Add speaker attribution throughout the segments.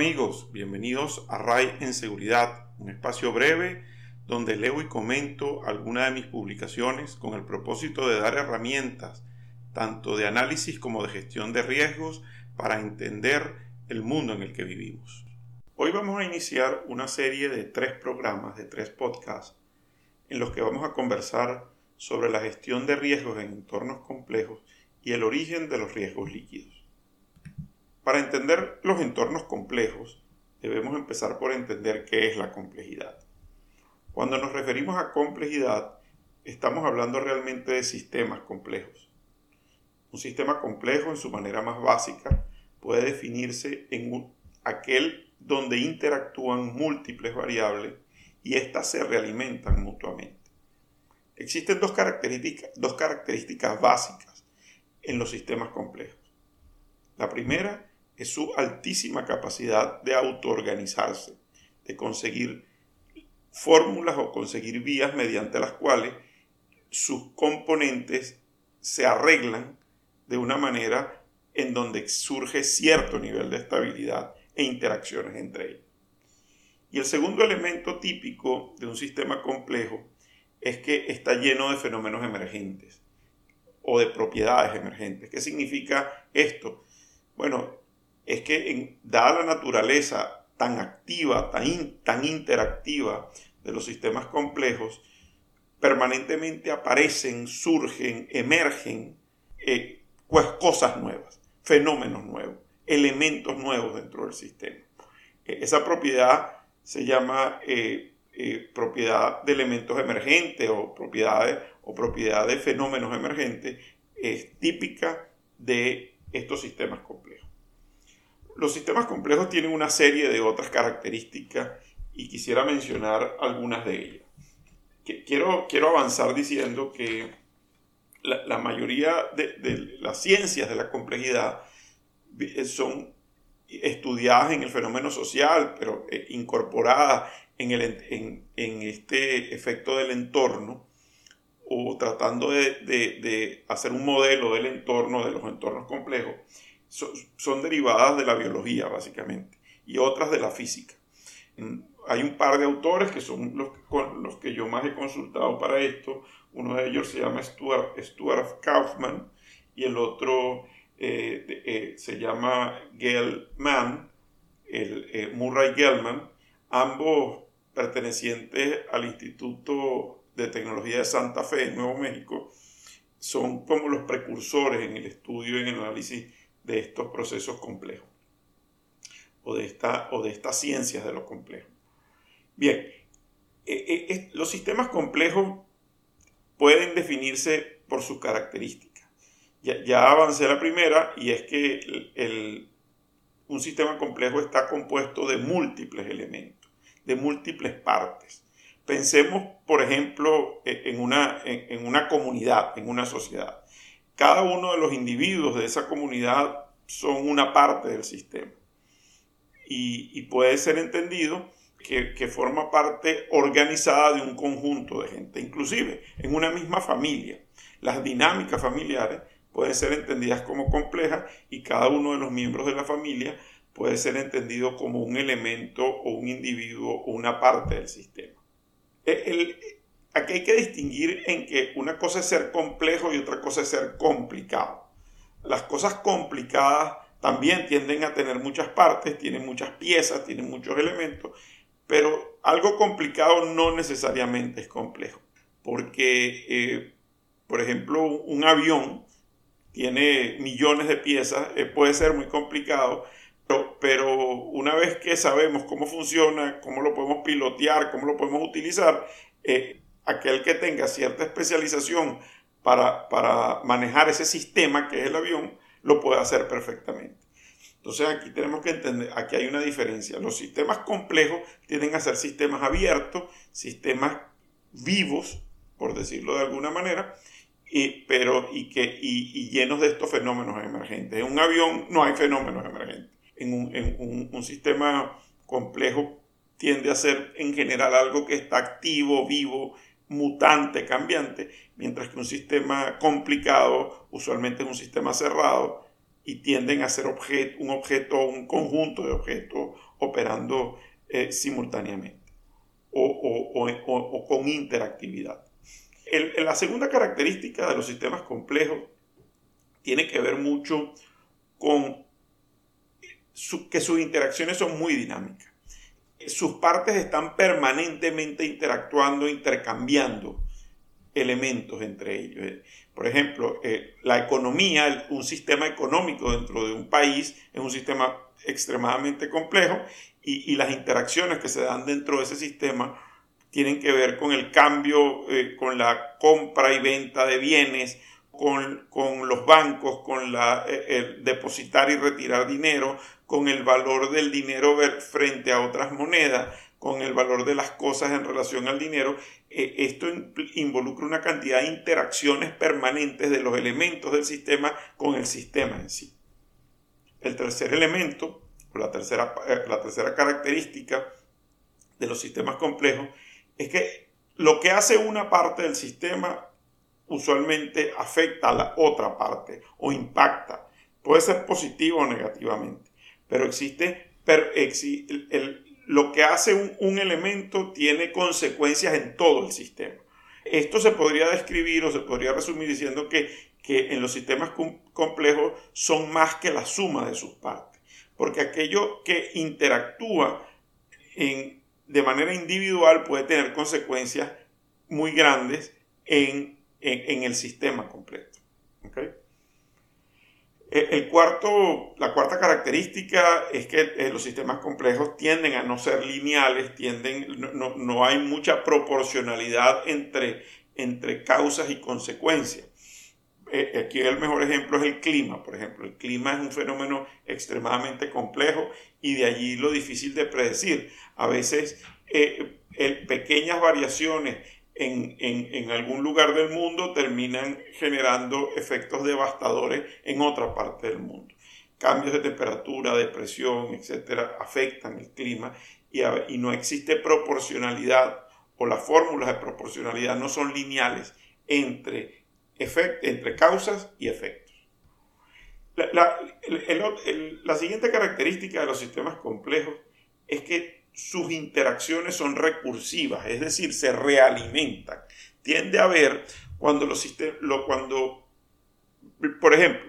Speaker 1: amigos, bienvenidos a RAI en Seguridad, un espacio breve donde leo y comento algunas de mis publicaciones con el propósito de dar herramientas tanto de análisis como de gestión de riesgos para entender el mundo en el que vivimos. Hoy vamos a iniciar una serie de 3 programas, de 3 podcasts, en los que vamos a conversar sobre la gestión de riesgos en entornos complejos y el origen de los riesgos líquidos. Para entender los entornos complejos, debemos empezar por entender qué es la complejidad. Cuando nos referimos a complejidad, estamos hablando realmente de sistemas complejos. Un sistema complejo, en su manera más básica, puede definirse en aquel donde interactúan múltiples variables y éstas se realimentan mutuamente. Existen dos características básicas en los sistemas complejos. La primera es su altísima capacidad de autoorganizarse, de conseguir fórmulas o conseguir vías mediante las cuales sus componentes se arreglan de una manera en donde surge cierto nivel de estabilidad e interacciones entre ellos. Y el segundo elemento típico de un sistema complejo es que está lleno de fenómenos emergentes o de propiedades emergentes. ¿Qué significa esto? Bueno, es que dada la naturaleza tan activa, tan interactiva de los sistemas complejos, permanentemente aparecen, surgen, emergen cosas nuevas, fenómenos nuevos, elementos nuevos dentro del sistema. Esa propiedad se llama propiedad de elementos emergentes o propiedad de fenómenos emergentes, es típica de estos sistemas complejos. Los sistemas complejos tienen una serie de otras características y quisiera mencionar algunas de ellas. Quiero avanzar diciendo que la mayoría de las ciencias de la complejidad son estudiadas en el fenómeno social, pero incorporadas en este efecto del entorno o tratando de hacer un modelo del entorno, de los entornos complejos. Son derivadas de la biología, básicamente, y otras de la física. Hay un par de autores que son los que yo más he consultado para esto. Uno de ellos se llama Stuart Kauffman y el otro se llama Murray Gell-Mann, ambos pertenecientes al Instituto de Tecnología de Santa Fe en Nuevo México. Son como los precursores en el estudio y en el análisis de estos procesos complejos o de estas ciencias de lo complejo. Bien, los sistemas complejos pueden definirse por sus características. Ya avancé la primera, y es que un sistema complejo está compuesto de múltiples elementos, de múltiples partes. Pensemos, por ejemplo, en una comunidad, en una sociedad. Cada uno de los individuos de esa comunidad son una parte del sistema y puede ser entendido que forma parte organizada de un conjunto de gente. Inclusive en una misma familia, las dinámicas familiares pueden ser entendidas como complejas y cada uno de los miembros de la familia puede ser entendido como un elemento o un individuo o una parte del sistema. Aquí hay que distinguir en que una cosa es ser complejo y otra cosa es ser complicado. Las cosas complicadas también tienden a tener muchas partes, tienen muchas piezas, tienen muchos elementos, pero algo complicado no necesariamente es complejo. Porque, por ejemplo, un avión tiene millones de piezas, puede ser muy complicado, pero una vez que sabemos cómo funciona, cómo lo podemos pilotear, cómo lo podemos utilizar, aquel que tenga cierta especialización para manejar ese sistema que es el avión, lo puede hacer perfectamente. Entonces aquí tenemos que entender, aquí hay una diferencia. Los sistemas complejos tienden a ser sistemas abiertos, sistemas vivos, por decirlo de alguna manera, y llenos de estos fenómenos emergentes. En un avión no hay fenómenos emergentes. En un sistema complejo tiende a ser en general algo que está activo, vivo, mutante, cambiante, mientras que un sistema complicado usualmente es un sistema cerrado y tienden a ser un conjunto de objetos operando simultáneamente o con interactividad. La segunda característica de los sistemas complejos tiene que ver mucho con que sus interacciones son muy dinámicas. Sus partes están permanentemente interactuando, intercambiando elementos entre ellos. Por ejemplo, la economía, un sistema económico dentro de un país es un sistema extremadamente complejo y las interacciones que se dan dentro de ese sistema tienen que ver con el cambio, con la compra y venta de bienes, con los bancos, con el depositar y retirar dinero, con el valor del dinero frente a otras monedas, con el valor de las cosas en relación al dinero. Esto involucra una cantidad de interacciones permanentes de los elementos del sistema con el sistema en sí. El tercer elemento, o la tercera característica de los sistemas complejos, es que lo que hace una parte del sistema usualmente afecta a la otra parte o impacta. Puede ser positivo o negativamente, pero lo que hace un elemento tiene consecuencias en todo el sistema. Esto se podría describir o se podría resumir diciendo que en los sistemas complejos son más que la suma de sus partes, porque aquello que interactúa de manera individual puede tener consecuencias muy grandes en el sistema completo. ¿Okay? La cuarta característica es que los sistemas complejos tienden a no ser lineales, no hay mucha proporcionalidad entre causas y consecuencias. Aquí el mejor ejemplo es el clima, por ejemplo. El clima es un fenómeno extremadamente complejo y de allí lo difícil de predecir. A veces pequeñas variaciones en algún lugar del mundo terminan generando efectos devastadores en otra parte del mundo. Cambios de temperatura, de presión, etcétera, afectan el clima y no existe proporcionalidad, o las fórmulas de proporcionalidad no son lineales entre causas y efectos. La siguiente característica de los sistemas complejos es que sus interacciones son recursivas, es decir, se realimentan. Tiende a haber por ejemplo,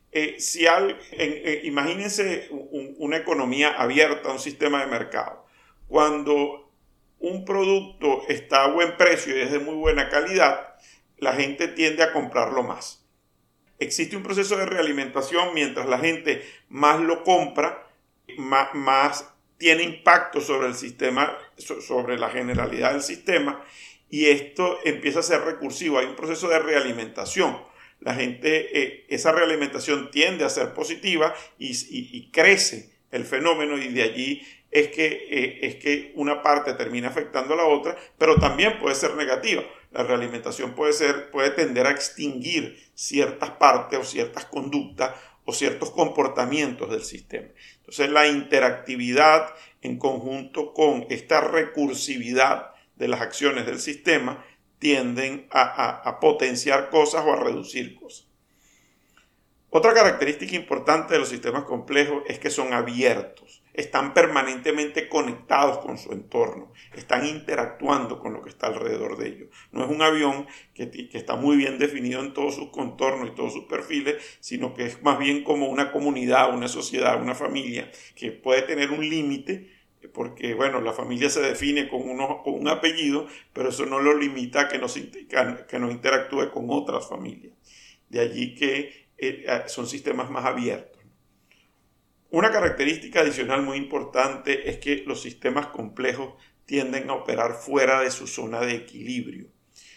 Speaker 1: imagínense una economía abierta, un sistema de mercado. Cuando un producto está a buen precio y es de muy buena calidad, la gente tiende a comprarlo más. Existe un proceso de realimentación. Mientras la gente más lo compra, más tiene impacto sobre el sistema, sobre la generalidad del sistema, y esto empieza a ser recursivo. Hay un proceso de realimentación. La gente, esa realimentación tiende a ser positiva y crece el fenómeno, y de allí es que una parte termina afectando a la otra, pero también puede ser negativa. La realimentación puede tender a extinguir ciertas partes o ciertas conductas o ciertos comportamientos del sistema. Entonces, la interactividad en conjunto con esta recursividad de las acciones del sistema tienden a potenciar cosas o a reducir cosas. Otra característica importante de los sistemas complejos es que son abiertos, están permanentemente conectados con su entorno, están interactuando con lo que está alrededor de ellos. No es un avión que está muy bien definido en todos sus contornos y todos sus perfiles, sino que es más bien como una comunidad, una sociedad, una familia, que puede tener un límite, porque bueno, la familia se define con un apellido, pero eso no lo limita a que no interactúe con otras familias. De allí que son sistemas más abiertos. Una característica adicional muy importante es que los sistemas complejos tienden a operar fuera de su zona de equilibrio.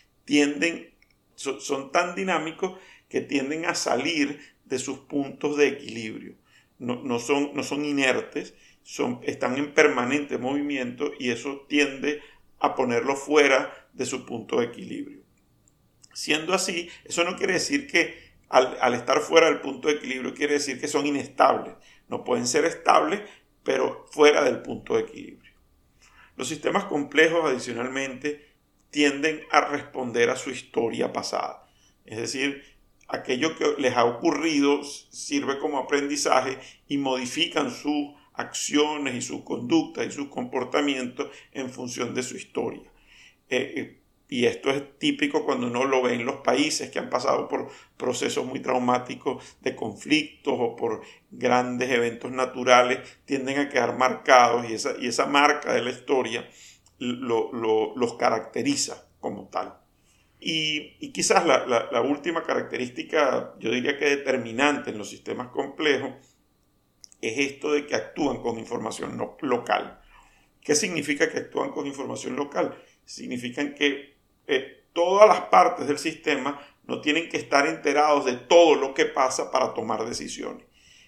Speaker 1: Son tan dinámicos que tienden a salir de sus puntos de equilibrio. No son inertes, están en permanente movimiento, y eso tiende a ponerlos fuera de su punto de equilibrio. Siendo así, eso no quiere decir que al estar fuera del punto de equilibrio, quiere decir que son inestables. No pueden ser estables, pero fuera del punto de equilibrio. Los sistemas complejos, adicionalmente, tienden a responder a su historia pasada. Es decir, aquello que les ha ocurrido sirve como aprendizaje y modifican sus acciones y sus conductas y sus comportamientos en función de su historia. Y esto es típico cuando uno lo ve en los países que han pasado por procesos muy traumáticos de conflictos o por grandes eventos naturales, tienden a quedar marcados y esa marca de la historia los caracteriza como tal. Y quizás la última característica, yo diría que determinante en los sistemas complejos, es esto de que actúan con información local. ¿Qué significa que actúan con información local? Significan que todas las partes del sistema no tienen que estar enterados de todo lo que pasa para tomar decisiones.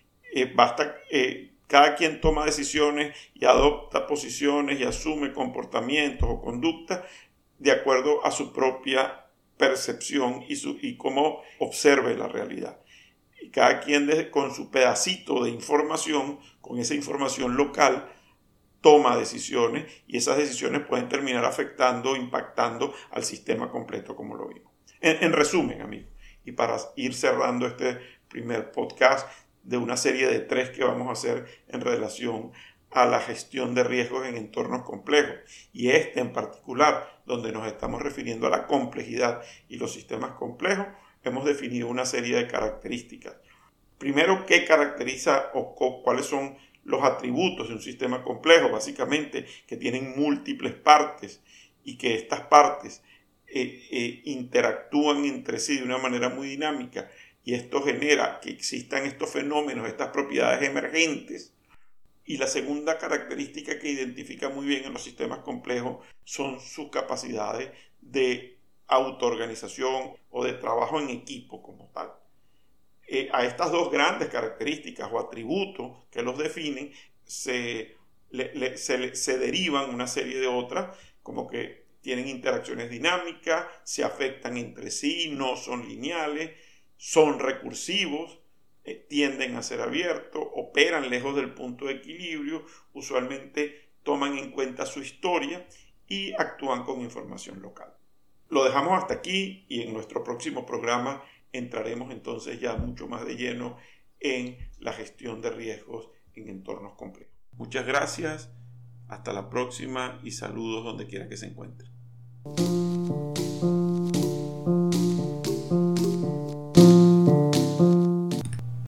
Speaker 1: Cada quien toma decisiones y adopta posiciones y asume comportamientos o conductas de acuerdo a su propia percepción y cómo observe la realidad. Y cada quien con su pedacito de información, con esa información local, toma decisiones y esas decisiones pueden terminar afectando o impactando al sistema completo, como lo vimos. En resumen, amigos, y para ir cerrando este primer podcast de una serie de 3 que vamos a hacer en relación a la gestión de riesgos en entornos complejos, y en particular, donde nos estamos refiriendo a la complejidad y los sistemas complejos, hemos definido una serie de características. Primero, ¿qué caracteriza o cuáles son los atributos de un sistema complejo? Básicamente, que tienen múltiples partes y que estas partes interactúan entre sí de una manera muy dinámica, y esto genera que existan estos fenómenos, estas propiedades emergentes. Y la segunda característica que identifica muy bien en los sistemas complejos son sus capacidades de autoorganización o de trabajo en equipo como tal. A estas dos grandes características o atributos que los definen se derivan una serie de otras, como que tienen interacciones dinámicas, se afectan entre sí, no son lineales, son recursivos, tienden a ser abiertos, operan lejos del punto de equilibrio, usualmente toman en cuenta su historia y actúan con información local. Lo dejamos hasta aquí y en nuestro próximo programa entraremos entonces ya mucho más de lleno en la gestión de riesgos en entornos complejos. Muchas gracias, hasta la próxima y saludos donde quiera que se encuentren.